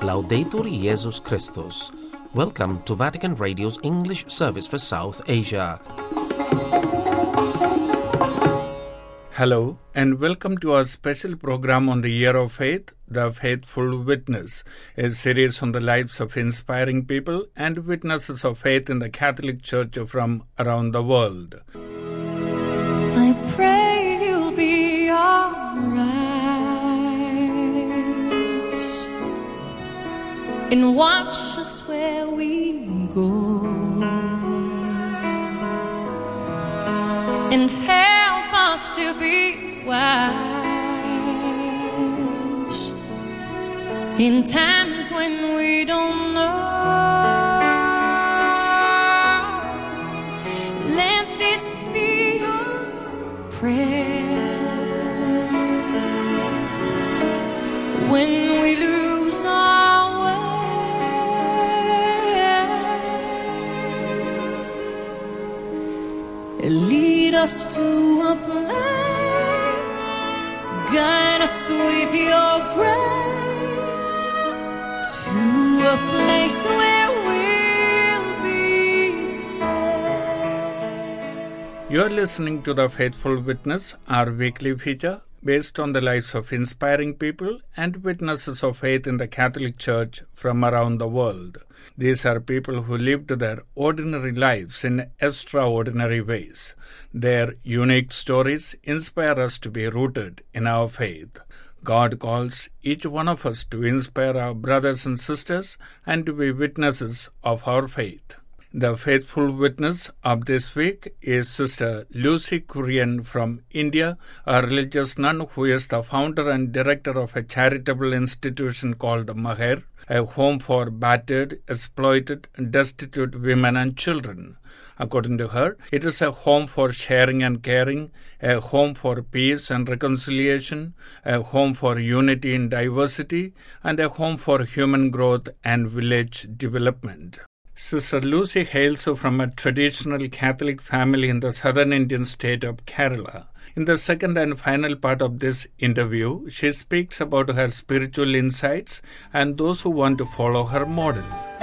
Laudetur Jesus Christus. Welcome to Vatican Radio's English service for South Asia. Hello and welcome to our special program on the Year of Faith, The Faithful Witness, a series on the lives of inspiring people and witnesses of faith in the Catholic Church from around the world. I pray you'll be alright and watch us where we go and help us to be wise in times when we don't know. Let this be our prayer when we lose our way. Lead us to a place, guide us with your grace, to a place where we'll be safe. You are listening to The Faithful Witness, our weekly feature based on the lives of inspiring people and witnesses of faith in the Catholic Church from around the world. These are people who lived their ordinary lives in extraordinary ways. Their unique stories inspire us to be rooted in our faith. God calls each one of us to inspire our brothers and sisters and to be witnesses of our faith. The faithful witness of this week is Sister Lucy Kurian from India, a religious nun who is the founder and director of a charitable institution called Maher, a home for battered, exploited, destitute women and children. According to her, it is a home for sharing and caring, a home for peace and reconciliation, a home for unity in diversity, and a home for human growth and village development. Sister Lucy hails from a traditional Catholic family in the southern Indian state of Kerala. In the second and final part of this interview, she speaks about her spiritual insights and those who want to follow her model.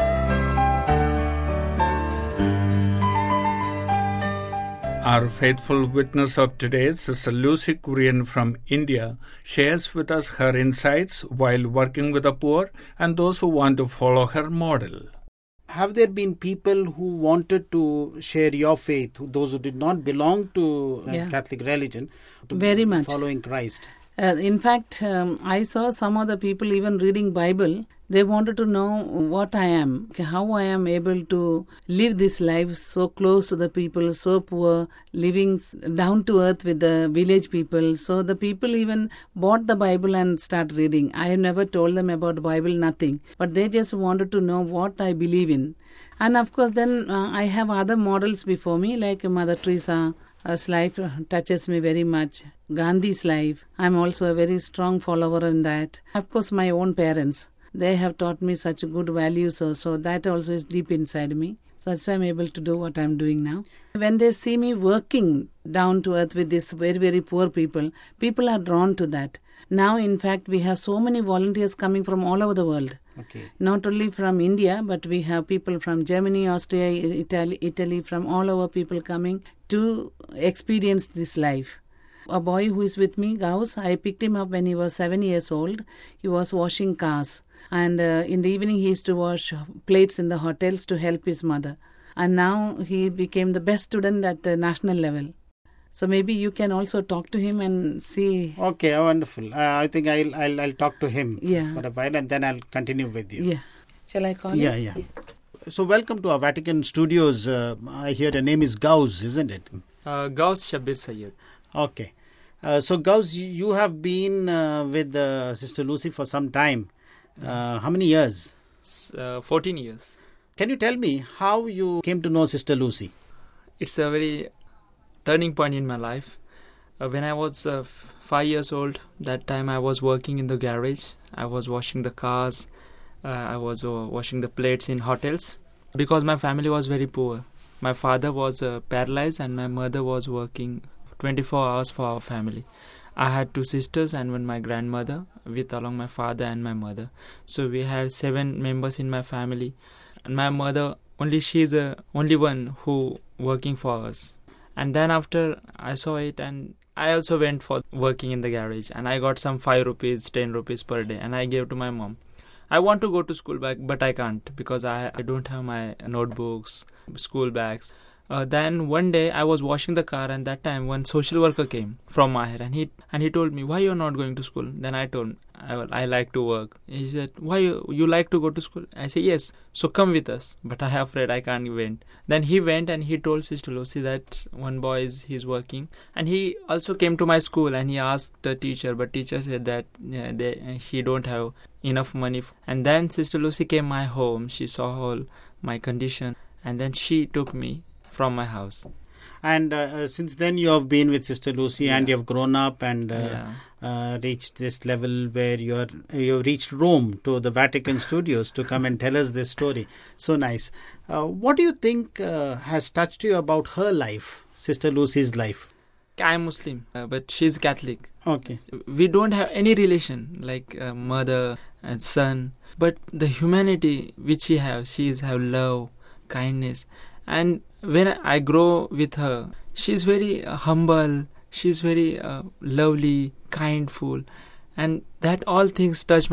Our faithful witness of today, Sister Lucy Kurian from India, shares with us her insights while working with the poor and those who want to follow her model. Have there been people who wanted to share your faith, those who did not belong to Catholic religion, to very much following Christ? In fact, I saw some of the people even reading Bible. They wanted to know what I am, how I am able to live this life so close to the people, so poor, living down to earth with the village people. So the people even bought the Bible and start reading. I have never told them about Bible, nothing. But they just wanted to know what I believe in. And of course then I have other models before me like Mother Teresa. Her life touches me very much. Gandhi's life, I'm also a very strong follower in that. Of course, my own parents, they have taught me such good values also. That also is deep inside me. That's why I'm able to do what I'm doing now. When they see me working down to earth with these very, very poor people, people are drawn to that. Now, in fact, we have so many volunteers coming from all over the world. Okay. Not only from India, but we have people from Germany, Austria, Italy, from all over people coming to experience this life. A boy who is with me, Gauss, I picked him up when he was 7 years old. He was washing cars. And in the evening, he used to wash plates in the hotels to help his mother. And now he became the best student at the national level. So maybe you can also talk to him and see. Okay, wonderful. I think I'll talk to him for a while and then I'll continue with you. Yeah. Shall I call him? Yeah. So welcome to our Vatican studios. I hear the name is Gauss, isn't it? Gauss Shabir Sayyed. Okay. So Gauss, you have been with Sister Lucy for some time. How many years? 14 years. Can you tell me how you came to know Sister Lucy? It's a very turning point in my life. When I was 5 years old, that time I was working in the garage. I was washing the cars. I was washing the plates in hotels. Because my family was very poor. My father was paralyzed and my mother was working 24 hours for our family. I had 2 sisters and one my grandmother, with along my father and my mother. So we had 7 members in my family. And my mother, she is the only one who working for us. And then after I saw it, and I also went for working in the garage, and I got some 5 rupees, 10 rupees per day, and I gave to my mom. I want to go to school but I can't because I don't have my notebooks, school bags. Then one day I was washing the car, and that time one social worker came from Mahir, and he told me, why you're not going to school? Then I told him, I like to work. He said, why you like to go to school? I said, yes. So come with us. But I am afraid I can't went. Then he went and he told Sister Lucy that one boy he's working, and he also came to my school and he asked the teacher, but teacher said that he don't have enough money. And then Sister Lucy came my home. She saw all my condition, and then she took me from my house. And since then you have been with Sister Lucy, and you have grown up and reached this level where you reached Rome to the Vatican Studios to come and tell us this story. So nice. What do you think has touched you about her life, Sister Lucy's life? I'm Muslim, but she's Catholic. Okay. We don't have any relation like mother and son, but the humanity which she have love, kindness. And when I grow with her, she's very humble, she's very lovely, kindful, and that all things touch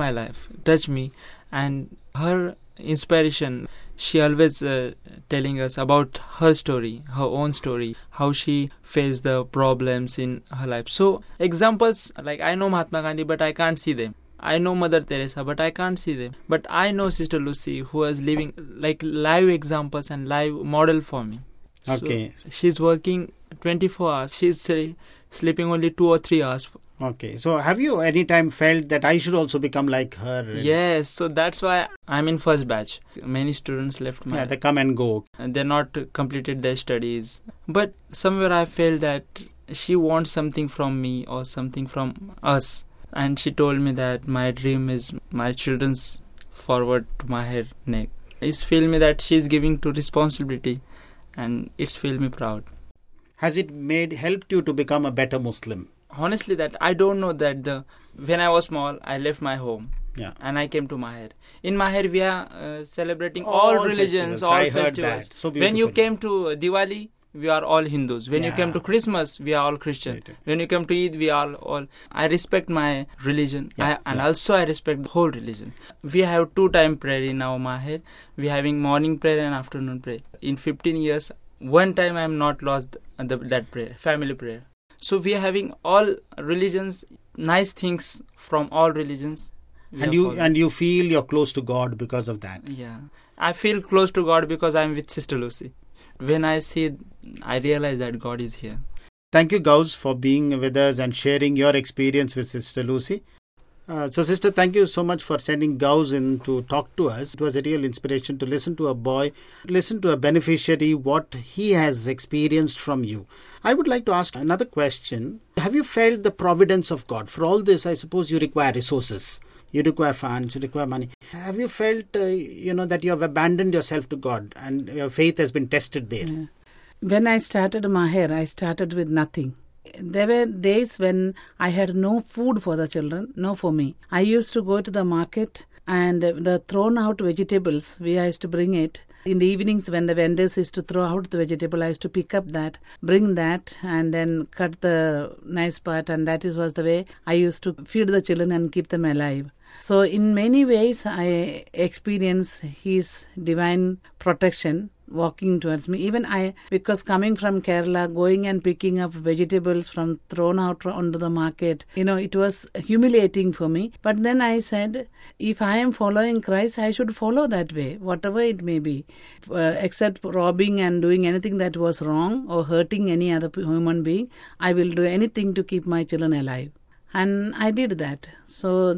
me. And her inspiration, she always telling us about her story, her own story, how she faced the problems in her life. So examples, like I know Mahatma Gandhi, but I can't see them. I know Mother Teresa, but I can't see them. But I know Sister Lucy, who is living like live examples and live model for me. Okay. So she's working 24 hours. She's sleeping only 2 or 3 hours. Okay. So have you any time felt that I should also become like her? Yes. So that's why I'm in first batch. Many students left my... Yeah, they come and go. And they're not completed their studies. But somewhere I felt that she wants something from me or something from us. And she told me that my dream is my children's forward to my neck. It's feel me that she's giving to responsibility, and it's feel me proud. Has it helped you to become a better Muslim? Honestly, that I don't know that when I was small, I left my home. Yeah. And I came to Mahir. In Mahir, we are celebrating all religions, festivals. all I festivals. Heard that. So when you came to Diwali, we are all Hindus. When you came to Christmas, we are all Christian. Right. When you come to Eid, we are all... I respect my religion. Also I respect the whole religion. We have 2-time prayer in our Mahir. We are having morning prayer and afternoon prayer. In 15 years, one time I am not lost that prayer, family prayer. So we are having all religions, nice things from all religions. And you feel you're close to God because of that. Yeah. I feel close to God because I'm with Sister Lucy. When I see, I realize that God is here. Thank you, Gauss, for being with us and sharing your experience with Sister Lucy. So, Sister, thank you so much for sending Gauss in to talk to us. It was a real inspiration to listen to a boy, listen to a beneficiary, what he has experienced from you. I would like to ask another question. Have you felt the providence of God? For all this, I suppose you require resources. You require funds, you require money. Have you felt, that you have abandoned yourself to God and your faith has been tested there? Yeah. When I started Mahir, I started with nothing. There were days when I had no food for the children, no for me. I used to go to the market and the thrown out vegetables, we used to bring it. In the evenings when the vendors used to throw out the vegetable, I used to pick up that, bring that and then cut the nice part, and that was the way I used to feed the children and keep them alive. So in many ways I experience His divine protection walking towards me. Even because coming from Kerala, going and picking up vegetables from thrown out onto the market, it was humiliating for me. But then I said, if I am following Christ, I should follow that way, whatever it may be, except robbing and doing anything that was wrong or hurting any other human being. I will do anything to keep my children alive. And I did that. So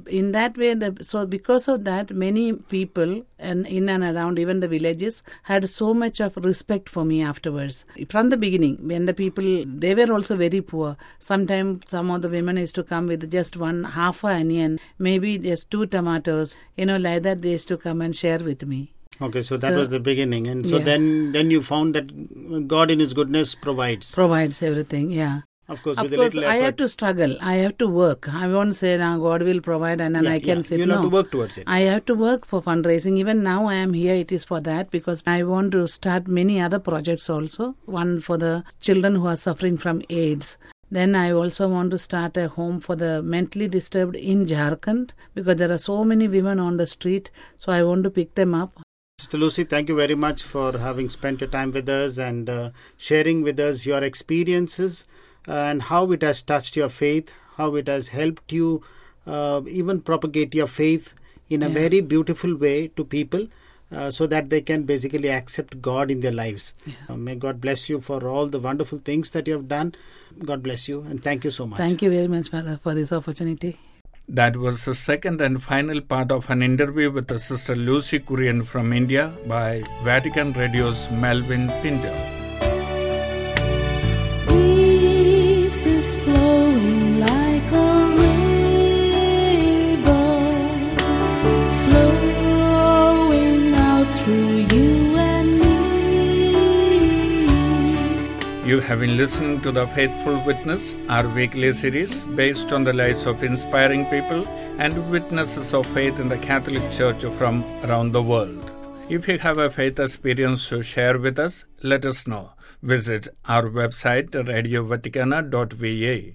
because of that, many people and in and around even the villages had so much of respect for me afterwards. From the beginning, when the people, they were also very poor. Sometimes some of the women used to come with just half an onion, maybe just 2 tomatoes, like that they used to come and share with me. Okay, so that was the beginning. And so then you found that God in His goodness provides. Provides everything, yeah. Of course, Of with a course, little I effort. have to struggle. I have to work. I won't say, now God will provide and then I can sit. You'll have No. to work towards it. I have to work for fundraising. Even now I am here, it is for that, because I want to start many other projects also. One for the children who are suffering from AIDS. Then I also want to start a home for the mentally disturbed in Jharkhand, because there are so many women on the street. So I want to pick them up. Sister Lucy, thank you very much for having spent your time with us and sharing with us your experiences and how it has touched your faith, how it has helped you even propagate your faith in a very beautiful way to people. So that they can basically accept God in their lives. May God bless you for all the wonderful things that you have done. God bless you and thank you so much. Thank you very much, Father, for this opportunity. That was the second and final part of an interview with the Sister Lucy Kurian from India by Vatican Radio's Melvin Pinto. Peace is flowing like a river, flowing out through you and me. You have been listening to The Faithful Witness, our weekly series based on the lives of inspiring people and witnesses of faith in the Catholic Church from around the world. If you have a faith experience to share with us, let us know. Visit our website radiovaticana.va.